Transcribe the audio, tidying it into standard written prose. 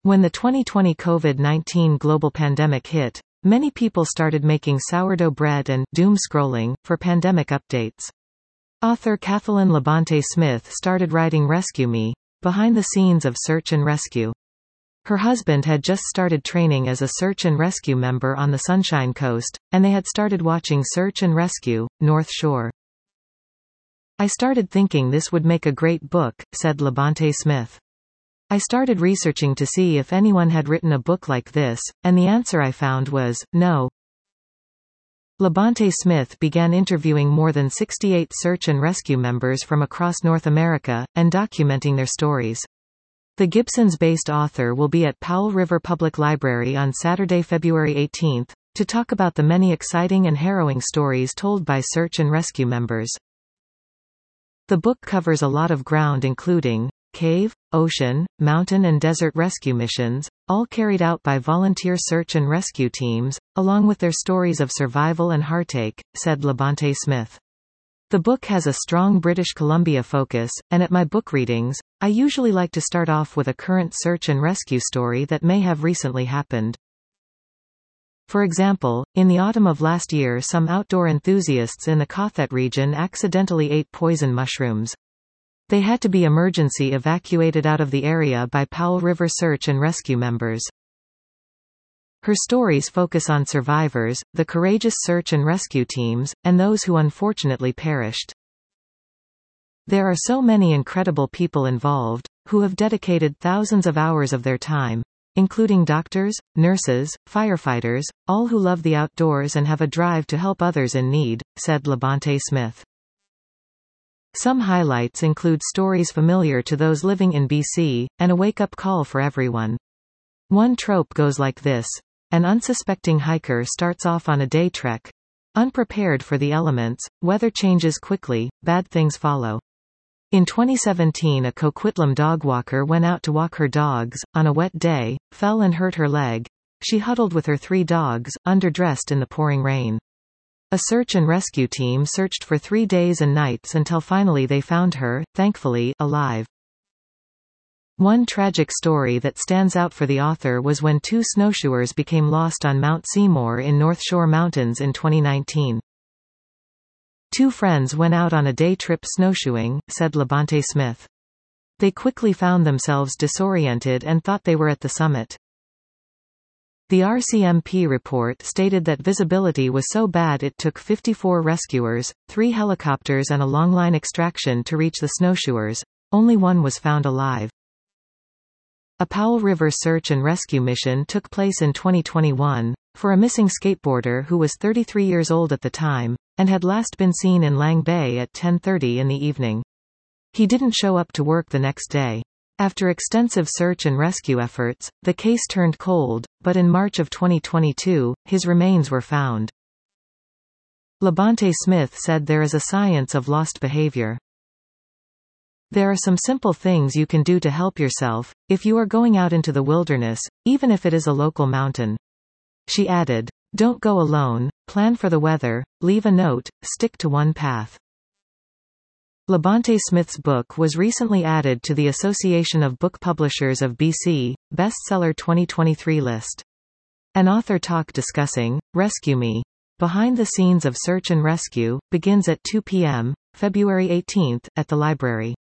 When the 2020 COVID-19 global pandemic hit, many people started making sourdough bread and doom scrolling for pandemic updates. Author Kathleen Labonte Smith started writing Rescue Me, behind the scenes of search and rescue. Her husband had just started training as a search and rescue member on the Sunshine Coast, and they had started watching Search and Rescue, North Shore. "I started thinking this would make a great book," said Labonte Smith. "I started researching to see if anyone had written a book like this, and the answer I found was, no." Labonte Smith began interviewing more than 68 search and rescue members from across North America, and documenting their stories. The Gibsons-based author will be at Powell River Public Library on Saturday, February 18, to talk about the many exciting and harrowing stories told by search and rescue members. The book covers a lot of ground, including cave, ocean, mountain and desert rescue missions, all carried out by volunteer search and rescue teams, along with their stories of survival and heartache, said Labonte Smith. The book has a strong British Columbia focus, and at my book readings, I usually like to start off with a current search and rescue story that may have recently happened. For example, in the autumn of last year, some outdoor enthusiasts in the Cothet region accidentally ate poison mushrooms. They had to be emergency evacuated out of the area by Powell River search and rescue members. Her stories focus on survivors, the courageous search and rescue teams, and those who unfortunately perished. There are so many incredible people involved, who have dedicated thousands of hours of their time, including doctors, nurses, firefighters, all who love the outdoors and have a drive to help others in need, said Labonte Smith. Some highlights include stories familiar to those living in BC, and a wake-up call for everyone. One trope goes like this. An unsuspecting hiker starts off on a day trek. Unprepared for the elements, weather changes quickly, bad things follow. In 2017, a Coquitlam dog walker went out to walk her dogs, on a wet day, fell and hurt her leg. She huddled with her 3 dogs, underdressed in the pouring rain. A search and rescue team searched for 3 days and nights until finally they found her, thankfully, alive. One tragic story that stands out for the author was when 2 snowshoers became lost on Mount Seymour in North Shore Mountains in 2019. 2 friends went out on a day trip snowshoeing, said Labonte Smith. They quickly found themselves disoriented and thought they were at the summit. The RCMP report stated that visibility was so bad it took 54 rescuers, 3 helicopters and a longline extraction to reach the snowshoers. Only one was found alive. A Powell River search and rescue mission took place in 2021, for a missing skateboarder who was 33 years old at the time, and had last been seen in Lang Bay at 10:30 in the evening. He didn't show up to work the next day. After extensive search and rescue efforts, the case turned cold, but in March of 2022, his remains were found. Labonte Smith said there is a science of lost behavior. There are some simple things you can do to help yourself, if you are going out into the wilderness, even if it is a local mountain. She added, don't go alone, plan for the weather, leave a note, stick to one path. Labonte Smith's book was recently added to the Association of Book Publishers of BC, Bestseller 2023 list. An author talk discussing Rescue Me, behind the scenes of search and rescue, begins at 2 p.m., February 18, at the library.